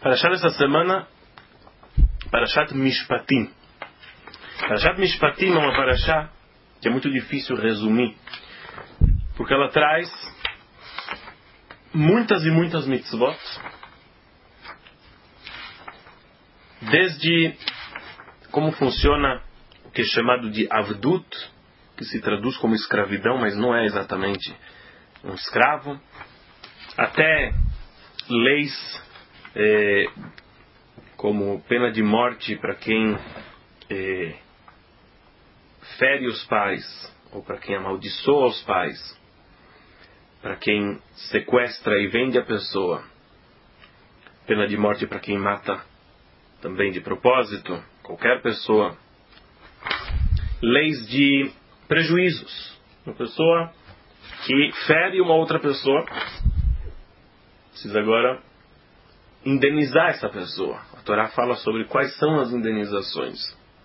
Parashat dessa semana, Parashat Mishpatim. Parashat Mishpatim é uma parashat que é muito difícil resumir, porque ela traz muitas e muitas mitzvot, desde como funciona o que é chamado de Avdut, que se traduz como escravidão, mas não é exatamente um escravo, até leis como pena de morte para quem fere os pais, ou para quem amaldiçoa os pais, para quem sequestra e vende a pessoa, pena de morte para quem mata também de propósito, qualquer pessoa, leis de prejuízos, uma pessoa que fere uma outra pessoa, precisa agora indenizar essa pessoa. A Torá fala sobre quais são as indenizações.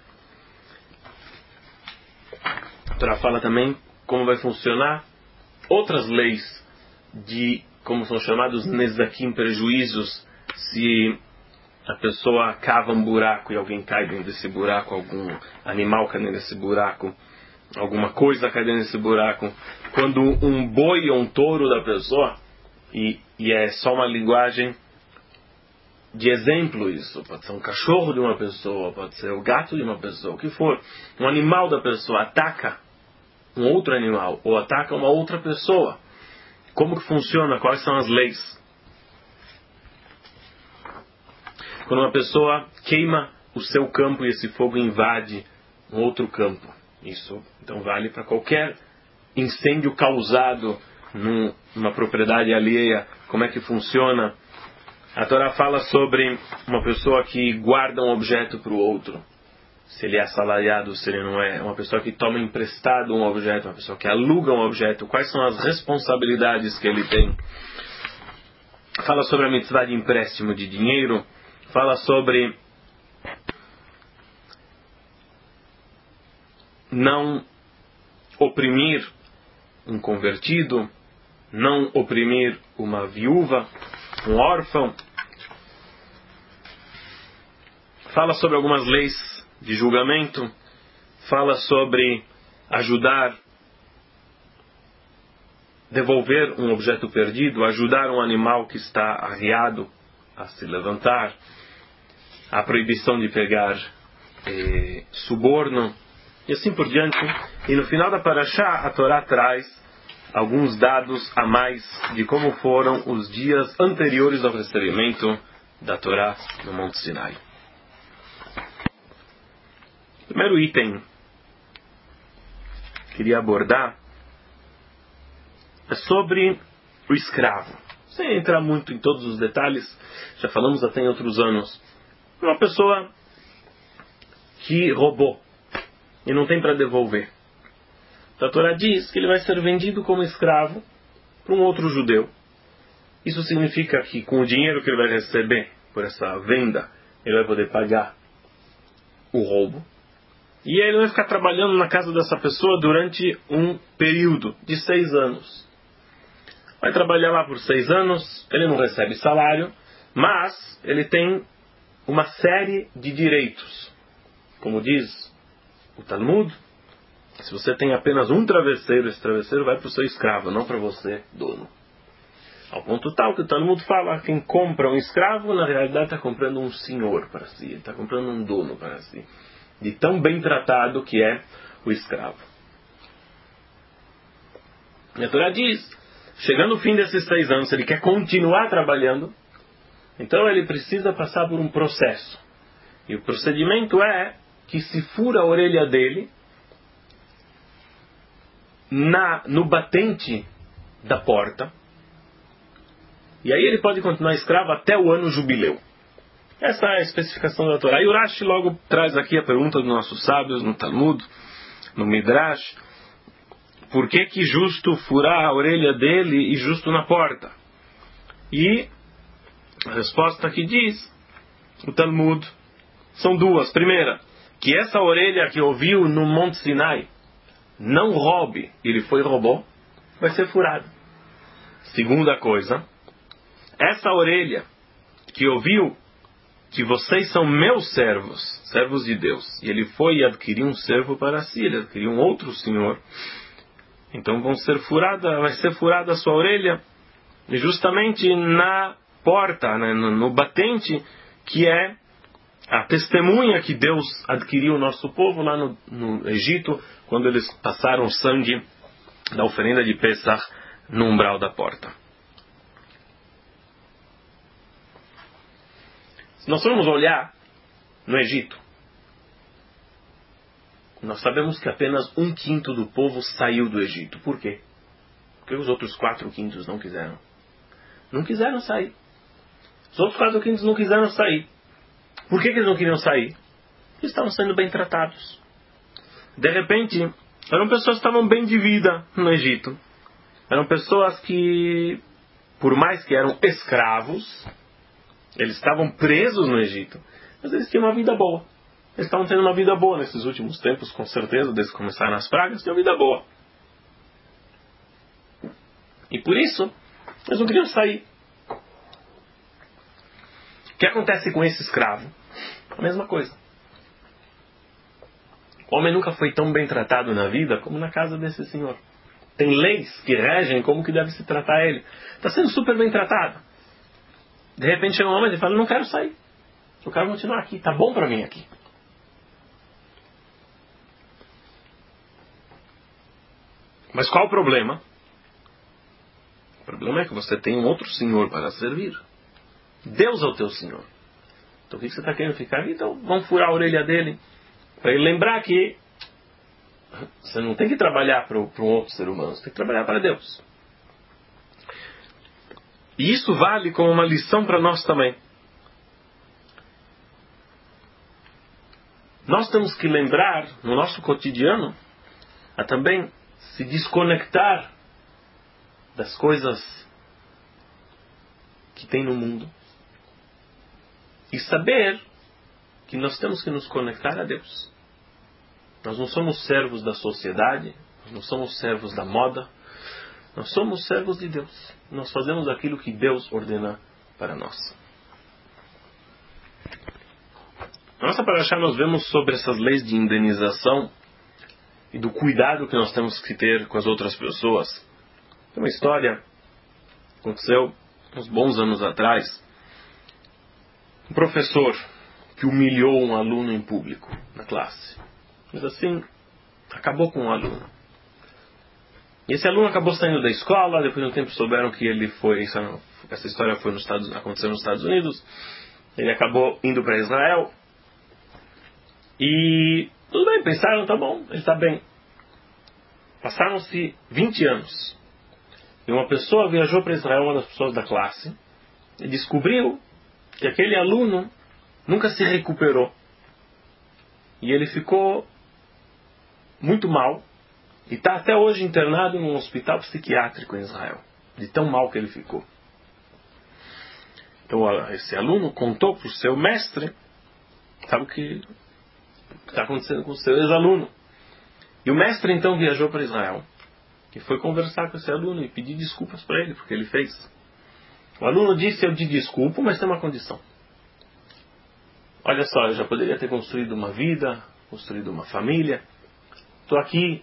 A Torá fala também como vai funcionar outras leis de, como são chamados, nezakim, prejuízos, se a pessoa cava um buraco e alguém cai dentro desse buraco, algum animal cai dentro desse buraco, alguma coisa cai dentro desse buraco. Quando um boi ou um touro da pessoa, e é só uma linguagem de exemplo isso, pode ser um cachorro de uma pessoa, pode ser o gato de uma pessoa, o que for, um animal da pessoa ataca um outro animal, ou ataca uma outra pessoa, como que funciona, quais são as leis? Quando uma pessoa queima o seu campo e esse fogo invade um outro campo, isso então vale para qualquer incêndio causado numa propriedade alheia, como é que funciona? A Torá fala sobre uma pessoa que guarda um objeto para o outro, se ele é assalariado, se ele não é, uma pessoa que toma emprestado um objeto, uma pessoa que aluga um objeto, quais são as responsabilidades que ele tem. Fala sobre a mitzvah de empréstimo de dinheiro, fala sobre não oprimir um convertido, não oprimir uma viúva, um órfão. Fala sobre algumas leis de julgamento, fala sobre ajudar, devolver um objeto perdido, ajudar um animal que está arriado a se levantar, a proibição de pegar suborno, e assim por diante. E no final da Parashá, a Torá traz alguns dados a mais de como foram os dias anteriores ao recebimento da Torá no Monte Sinai. O primeiro item que queria abordar é sobre o escravo. Sem entrar muito em todos os detalhes, já falamos até em outros anos. Uma pessoa que roubou e não tem para devolver. A Torá diz que ele vai ser vendido como escravo para um outro judeu. Isso significa que com o dinheiro que ele vai receber por essa venda, ele vai poder pagar o roubo. E ele vai ficar trabalhando na casa dessa pessoa durante um período de 6 anos. Vai trabalhar lá por 6 anos, ele não recebe salário, mas ele tem uma série de direitos. Como diz o Talmud, se você tem apenas um travesseiro, esse travesseiro vai para o seu escravo, não para você, dono. Ao ponto tal que o Talmud fala, quem compra um escravo, na realidade está comprando um senhor para si, está comprando um dono para si, de tão bem tratado que é o escravo. E a Torá diz, chegando o fim desses 6 anos, se ele quer continuar trabalhando, então ele precisa passar por um processo. E o procedimento é que se fura a orelha dele no batente da porta, e aí ele pode continuar escravo até o ano jubileu. Essa é a especificação da Torá. E o Rashi logo traz aqui a pergunta dos nossos sábios no Talmud, no Midrash, por que justo furar a orelha dele e justo na porta? E a resposta que diz o Talmud são duas. Primeira, que essa orelha que ouviu no Monte Sinai não roube, ele roubou, vai ser furada. Segunda coisa, essa orelha que ouviu que vocês são meus servos, servos de Deus. E ele foi e adquiriu um servo para si, ele adquiriu um outro senhor. Então vai ser furada a sua orelha, justamente na porta, né, no batente, que é a testemunha que Deus adquiriu o nosso povo lá no Egito, quando eles passaram o sangue da oferenda de Pesach no umbral da porta. Se nós formos olhar no Egito, nós sabemos que apenas 1/5 do povo saiu do Egito. Por quê? Porque os outros 4/5 não quiseram. Não quiseram sair. Os outros 4/5 não quiseram sair. Por que eles não queriam sair? Porque estavam sendo bem tratados. De repente, eram pessoas que estavam bem de vida no Egito. Eram pessoas que, por mais que eram escravos, eles estavam presos no Egito, mas eles tinham uma vida boa. Eles estavam tendo uma vida boa nesses últimos tempos, com certeza, desde que começaram as pragas, tinham uma vida boa. E por isso, eles não queriam sair. O que acontece com esse escravo? A mesma coisa. O homem nunca foi tão bem tratado na vida como na casa desse senhor. Tem leis que regem como que deve se tratar ele. Está sendo super bem tratado. De repente chega um homem e fala, não quero sair. Eu quero continuar aqui. Está bom para mim aqui. Mas qual o problema? O problema é que você tem um outro senhor para servir. Deus é o teu senhor. Então o que você está querendo ficar aqui? Então vamos furar a orelha dele. Para ele lembrar que você não tem que trabalhar para um outro ser humano. Você tem que trabalhar para Deus. E isso vale como uma lição para nós também. Nós temos que lembrar, no nosso cotidiano, a também se desconectar das coisas que tem no mundo. E saber que nós temos que nos conectar a Deus. Nós não somos servos da sociedade, nós não somos servos da moda, nós somos servos de Deus. Nós fazemos aquilo que Deus ordena para nós. Na nossa parashá nós vemos sobre essas leis de indenização e do cuidado que nós temos que ter com as outras pessoas. Tem uma história que aconteceu uns bons anos atrás. Um professor que humilhou um aluno em público na classe. Mas assim, acabou com o aluno. E esse aluno acabou saindo da escola, depois de um tempo souberam que ele foi... Essa história foi aconteceu nos Estados Unidos. Ele acabou indo para Israel. E tudo bem, pensaram, tá bom, ele está bem. Passaram-se 20 anos. E uma pessoa viajou para Israel, uma das pessoas da classe, e descobriu que aquele aluno nunca se recuperou. E ele ficou muito mal. E está até hoje internado num hospital psiquiátrico em Israel. De tão mal que ele ficou. Então esse aluno contou para o seu mestre, sabe o que está acontecendo com o seu ex-aluno. E o mestre então viajou para Israel. E foi conversar com esse aluno e pedir desculpas para ele, porque ele fez. O aluno disse, eu te desculpo, mas tem uma condição. Olha só, eu já poderia ter construído uma vida, construído uma família. Estou aqui.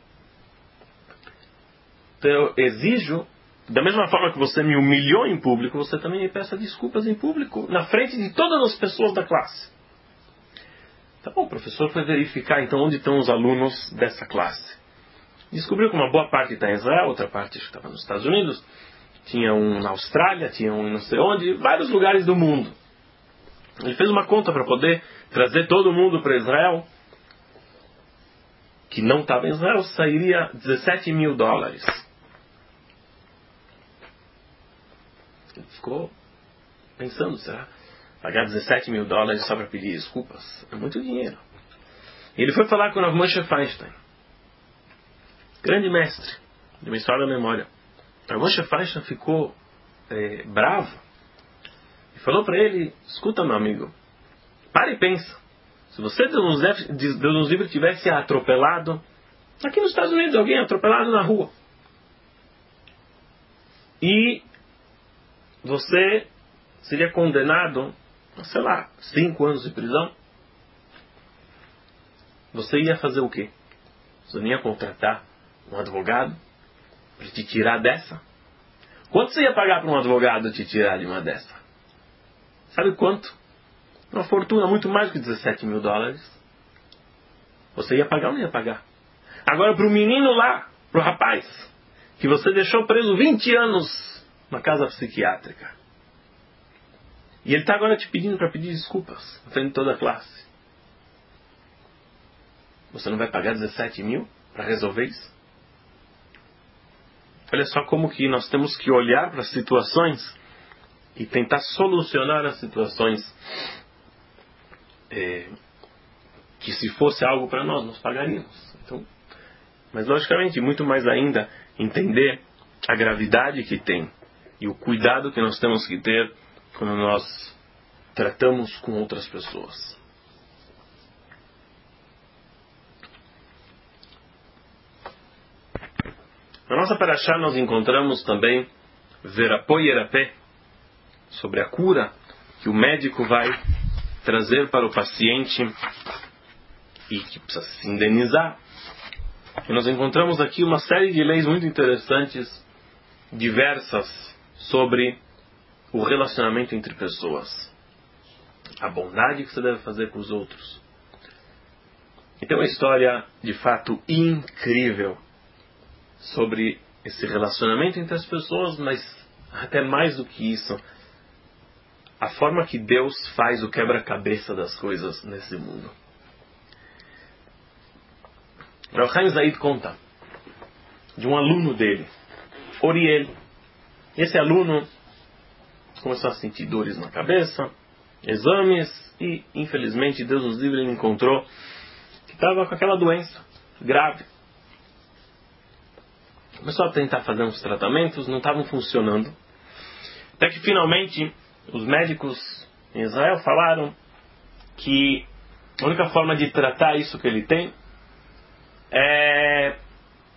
Então eu exijo, da mesma forma que você me humilhou em público, você também me peça desculpas em público, na frente de todas as pessoas da classe. Tá bom, o professor foi verificar então onde estão os alunos dessa classe. Descobriu que uma boa parte está em Israel, outra parte estava nos Estados Unidos, tinha um na Austrália, tinha um não sei onde, vários lugares do mundo. Ele fez uma conta para poder trazer todo mundo para Israel, que não estava em Israel, sairia $17 mil. Ele ficou pensando, será? Pagar $17 mil só para pedir desculpas? É muito dinheiro. E ele foi falar com o Rav Moshe Feinstein, grande mestre de uma história da memória. O Rav Moshe Feinstein ficou bravo e falou para ele, escuta meu amigo, para e pensa. Se você, Deus nos livre, tivesse atropelado, aqui nos Estados Unidos, alguém atropelado na rua, e você seria condenado sei lá, 5 anos de prisão, você ia fazer o quê? Você não ia contratar um advogado para te tirar dessa? Quanto você ia pagar para um advogado te tirar de uma dessa? Sabe quanto? Uma fortuna, muito mais que 17 mil dólares. Você ia pagar ou não ia pagar? Agora para o menino lá, para o rapaz, que você deixou preso 20 anos na casa psiquiátrica. E ele está agora te pedindo para pedir desculpas na frente de toda a classe. Você não vai pagar 17 mil para resolver isso? Olha só como que nós temos que olhar para as situações e tentar solucionar as situações que se fosse algo para nós pagaríamos. Então, mas logicamente, muito mais ainda, entender a gravidade que tem e o cuidado que nós temos que ter quando nós tratamos com outras pessoas. Na nossa paraxá nós encontramos também Verapó Yerapé, sobre a cura que o médico vai trazer para o paciente e que precisa se indenizar. E nós encontramos aqui uma série de leis muito interessantes, diversas, sobre o relacionamento entre pessoas. A bondade que você deve fazer com os outros. E tem uma história, de fato, incrível sobre esse relacionamento entre as pessoas, mas até mais do que isso, a forma que Deus faz o quebra-cabeça das coisas nesse mundo. Rav Chaim Zaid conta de um aluno dele, Oriel. Esse aluno começou a sentir dores na cabeça, exames, e infelizmente, Deus nos livre, ele encontrou que estava com aquela doença grave. Começou a tentar fazer uns tratamentos, não estavam funcionando. Até que finalmente os médicos em Israel falaram que a única forma de tratar isso que ele tem é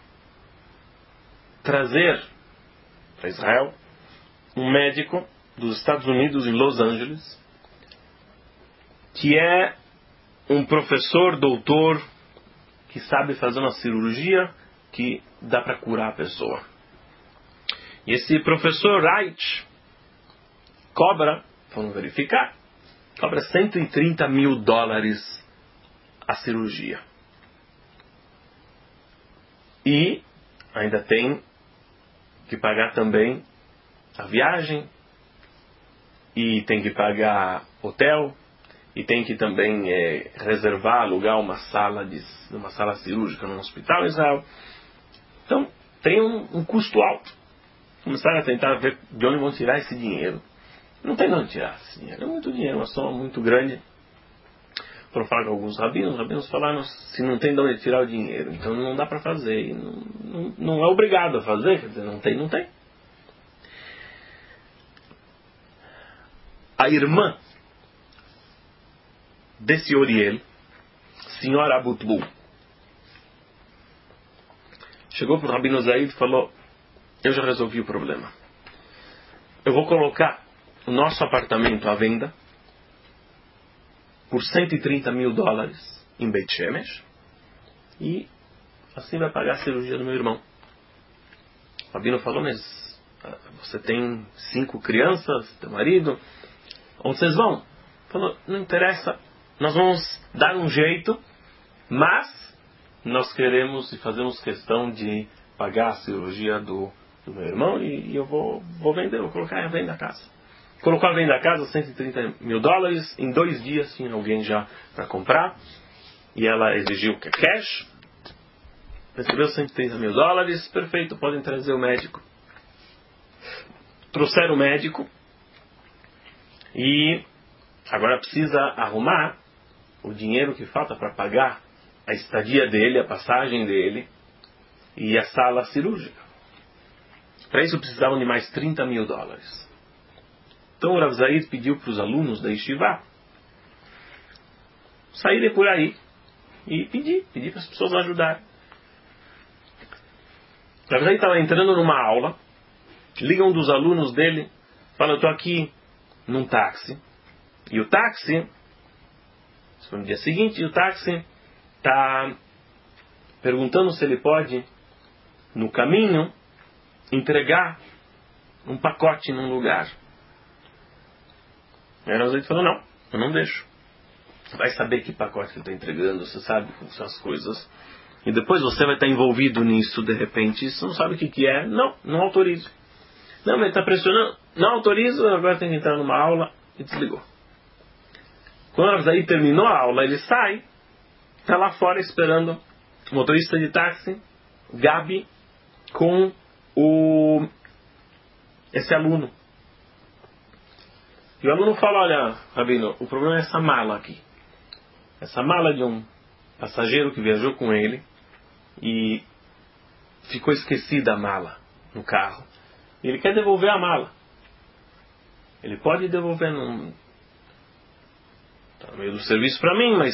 trazer para Israel um médico dos Estados Unidos, em Los Angeles, que é um professor, doutor, que sabe fazer uma cirurgia que dá para curar a pessoa. E esse professor Wright cobra, vamos verificar, cobra 130 mil dólares a cirurgia. E ainda tem que pagar também a viagem, e tem que pagar hotel, e tem que também reservar, alugar uma sala cirúrgica num hospital em Israel. Então, tem um custo alto. Começaram a tentar ver de onde vão tirar esse dinheiro. Não tem de onde tirar esse dinheiro. É muito dinheiro, uma soma muito grande. Foram falar com alguns rabinos. Os rabinos falaram se não tem de onde tirar o dinheiro, então não dá para fazer. E não é obrigado a fazer. Quer dizer, não tem. A irmã desse Oriel, senhora Abutbul, chegou para o Rabino Zaid e falou: eu já resolvi o problema. Eu vou colocar o nosso apartamento à venda por 130 mil dólares em Beit Shemesh, e assim vai pagar a cirurgia do meu irmão. O Rabino falou: mas você tem 5 crianças, teu marido, onde vocês vão? Falou: não interessa, nós vamos dar um jeito, mas nós queremos e fazemos questão de pagar a cirurgia do meu irmão, e eu vou vender, vou colocar a venda da casa. Colocou a venda da casa, 130 mil dólares, em 2 dias tinha alguém já para comprar, e ela exigiu que cash, recebeu 130 mil dólares, perfeito, podem trazer o médico. Trouxeram o médico, e agora precisa arrumar o dinheiro que falta para pagar a estadia dele, a passagem dele e a sala cirúrgica. Para isso precisavam de mais 30 mil dólares. Então o Rav Zaid pediu para os alunos da Yeshiva saírem por aí e pedir para as pessoas ajudarem. O Rav Zaid estava entrando numa aula, liga um dos alunos dele, fala: eu estou aqui num táxi, E o táxi, isso foi no dia seguinte, e o táxi está perguntando se ele pode, no caminho, entregar um pacote num lugar. E aí Rav Zaid falou, não, eu não deixo. Vai saber que pacote ele está entregando, você sabe como são as coisas. E depois você vai estar envolvido nisso, de repente, você não sabe o que é. Não, não autorizo. Não, mas ele está pressionando. Não autorizo, agora tem que entrar numa aula. E desligou. Quando o Rav Zaid terminou a aula, ele sai, está lá fora esperando o motorista de táxi, Gabi, com esse aluno. E o aluno fala, olha, Rabino, o problema é essa mala aqui. Essa mala de um passageiro que viajou com ele e ficou esquecida a mala no carro. E ele quer devolver a mala. Ele pode devolver tá no meio do serviço para mim, mas...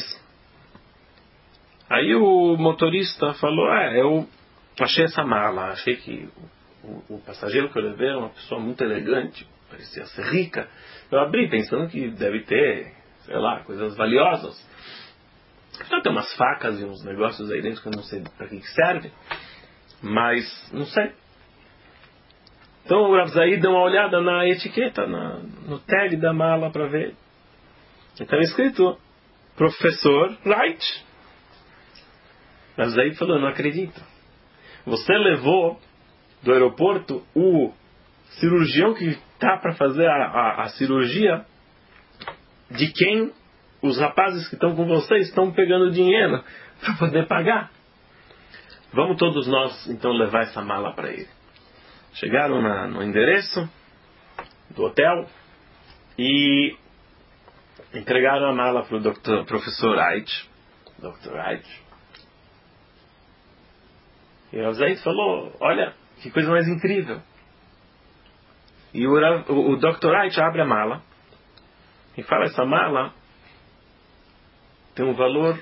Aí o motorista falou, eu achei essa mala, achei que o passageiro que eu levei era uma pessoa muito elegante, parecia ser rica. Eu abri pensando que deve ter, sei lá, coisas valiosas. Já tem umas facas e uns negócios aí dentro que eu não sei para que serve, mas não sei. Então o Rav Zaid deu uma olhada na etiqueta, no tag da mala para ver. E estava escrito, Professor Wright. O Rav Zaid falou, não acredito. Você levou do aeroporto o cirurgião que está para fazer a cirurgia de quem os rapazes que estão com você estão pegando dinheiro para poder pagar. Vamos todos nós então levar essa mala para ele. Chegaram no endereço do hotel e entregaram a mala para o professor Wright. Dr. Wright. E o Rav Zaid falou, olha, que coisa mais incrível. E o Dr. Wright abre a mala e fala, essa mala tem um valor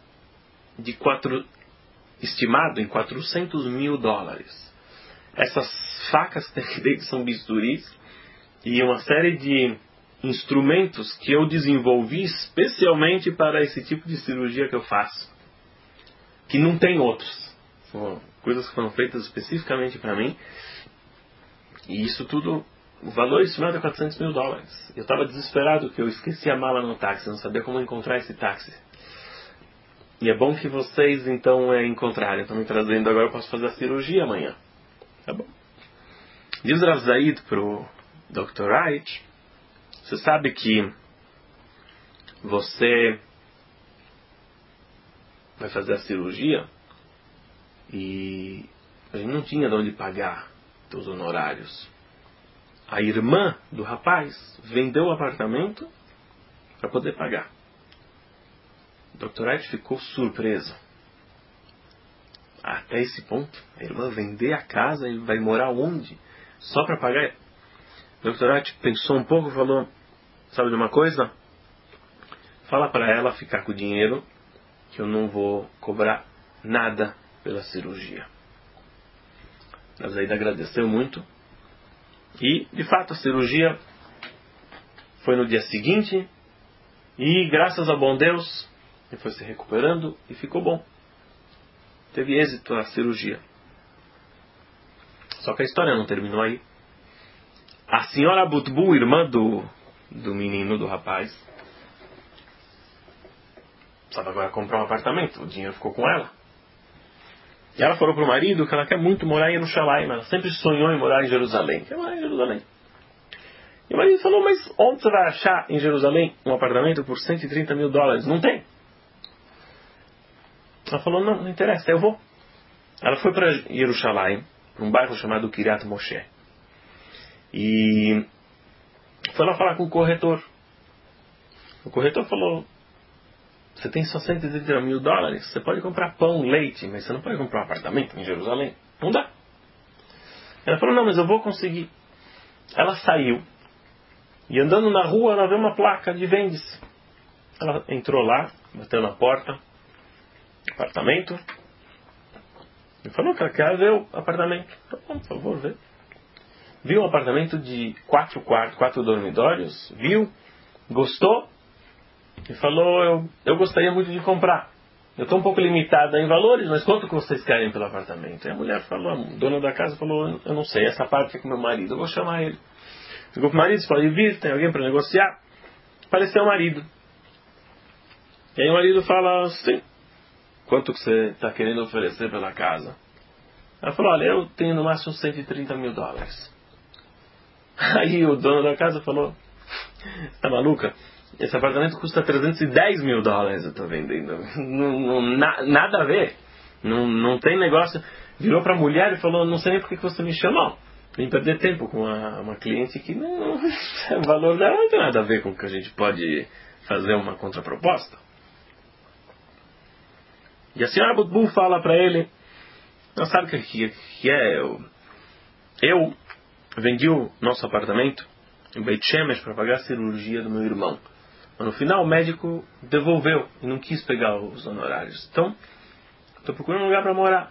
estimado em $400 mil. Essas facas que são bisturis e uma série de instrumentos que eu desenvolvi especialmente para esse tipo de cirurgia que eu faço. Que não tem outros. São coisas que foram feitas especificamente para mim. E isso tudo, o valor estimado é $400 mil. Eu estava desesperado que eu esqueci a mala no táxi, não sabia como encontrar esse táxi. E é bom que vocês então encontrarem. Estão me trazendo agora, eu posso fazer a cirurgia amanhã. Tá bom. Diz Rav Zaid para o Dr. Wright, você sabe que você vai fazer a cirurgia e a gente não tinha de onde pagar os honorários. A irmã do rapaz vendeu o apartamento para poder pagar. O Dr. Wright ficou surpreso. Até esse ponto, a irmã vender a casa e vai morar onde? Só para pagar? O Dr. Wright pensou um pouco e falou, sabe de uma coisa? Fala para ela ficar com o dinheiro que eu não vou cobrar nada pela cirurgia. A Zaida agradeceu muito. E, de fato, a cirurgia foi no dia seguinte. E, graças ao bom Deus, ele foi se recuperando e ficou bom. Teve êxito a cirurgia. Só que a história não terminou aí. A senhora Butbu, irmã do menino, do rapaz, precisava agora comprar um apartamento. O dinheiro ficou com ela. E ela falou para o marido que ela quer muito morar em Jerusalém, mas ela sempre sonhou em morar em Jerusalém. Quer morar em Jerusalém. E o marido falou, mas onde você vai achar em Jerusalém um apartamento por $130 mil? Não tem. Ela falou, não interessa, eu vou. Ela foi para Jerusalém, para um bairro chamado Kiryat Moshe. E foi lá falar com o corretor. O corretor falou, você tem só $130 mil, você pode comprar pão, leite, mas você não pode comprar um apartamento em Jerusalém. Não dá. Ela falou, não, mas eu vou conseguir. Ela saiu. E andando na rua, ela viu uma placa de vende-se. Ela entrou lá, bateu na porta. Apartamento. E falou que ela quer ver o apartamento. Tá bom, por favor, vê. Viu um apartamento de 4 quartos, 4 dormitórios. Viu gostou e falou, eu gostaria muito de comprar. Eu estou um pouco limitada em valores, mas quanto que vocês querem pelo apartamento? E a mulher falou, a dona da casa falou, eu não sei, essa parte é com meu marido, eu vou chamar ele. Ligou pro marido, pode vir, tem alguém para negociar? Apareceu o marido. E aí o marido fala, sim, quanto que você está querendo oferecer pela casa? Ela falou, olha, eu tenho no máximo $130 mil. Aí o dono da casa falou, você tá maluca? Esse apartamento custa $310 mil, eu estou vendendo. Nada a ver. Não tem negócio. Virou para a mulher e falou, não sei nem por que você me chamou. Vim perder tempo com uma cliente que o valor dela não tem nada a ver com o que a gente pode fazer uma contraproposta. E a senhora Abutbul fala para ele, não sabe o que é? Eu vendi o nosso apartamento em Beit Shemesh para pagar a cirurgia do meu irmão. Mas no final o médico devolveu e não quis pegar os honorários. Então, estou procurando um lugar para morar.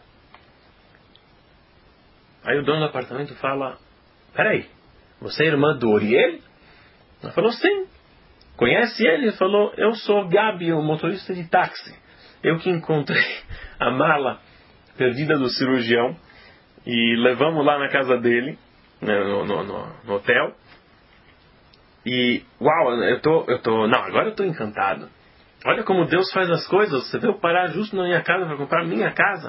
Aí o dono do apartamento fala, peraí, você é irmã do Oriel? Ela falou, sim. Conhece ele? Ele falou, eu sou Gabi, o motorista de táxi. Eu que encontrei a mala perdida do cirurgião e levamos lá na casa dele, no hotel. E, uau, agora eu estou encantado. Olha como Deus faz as coisas. Você veio parar justo na minha casa para comprar a minha casa.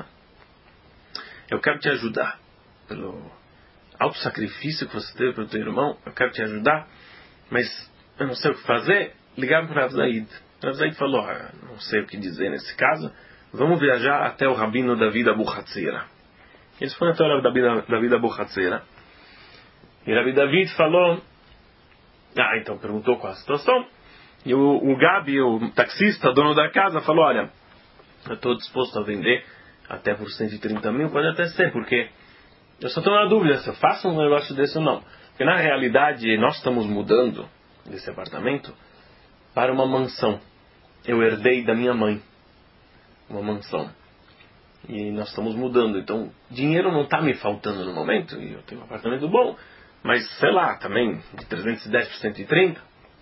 Eu quero te ajudar. Pelo alto sacrifício que você teve para o teu irmão, eu quero te ajudar. Mas eu não sei o que fazer. Ligaram para o Rav Zaid. O Rav Zaid falou, não sei o que dizer nesse caso. Vamos viajar até o Rabino David Abu Hatzira. Eles foram até o David Abu Hatzira. E o Rabi David falou, então perguntou qual a situação. E o Gabi, o taxista, dono da casa, falou, olha, eu estou disposto a vender até por 130 mil, pode até ser, porque eu só estou na dúvida se eu faço um negócio desse ou não. Porque na realidade nós estamos mudando desse apartamento para uma mansão. Eu herdei da minha mãe uma mansão. E nós estamos mudando. Então, dinheiro não está me faltando no momento. E eu tenho um apartamento bom. Mas, sei lá, também de 310 por 130.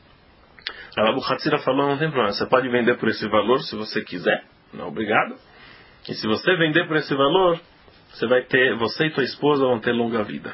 A Abu Hatzira falou, não tem problema. Você pode vender por esse valor se você quiser. Não, obrigado. E se você vender por esse valor, você e tua esposa vão ter longa vida.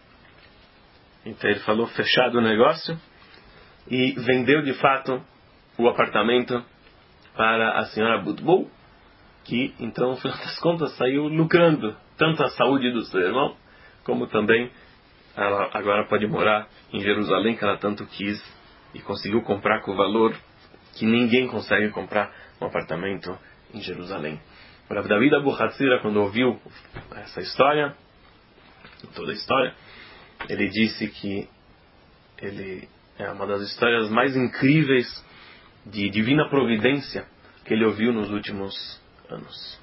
Então ele falou, fechado o negócio. E vendeu de fato o apartamento para a senhora Abutbul, que então, no final das contas, saiu lucrando tanto a saúde do seu irmão, como também ela agora pode morar em Jerusalém, que ela tanto quis, e conseguiu comprar com o valor que ninguém consegue comprar um apartamento em Jerusalém. O Rav David Abu Hatzira, quando ouviu essa história, toda a história, ele disse que ele é uma das histórias mais incríveis de divina providência que ele ouviu nos últimos anos.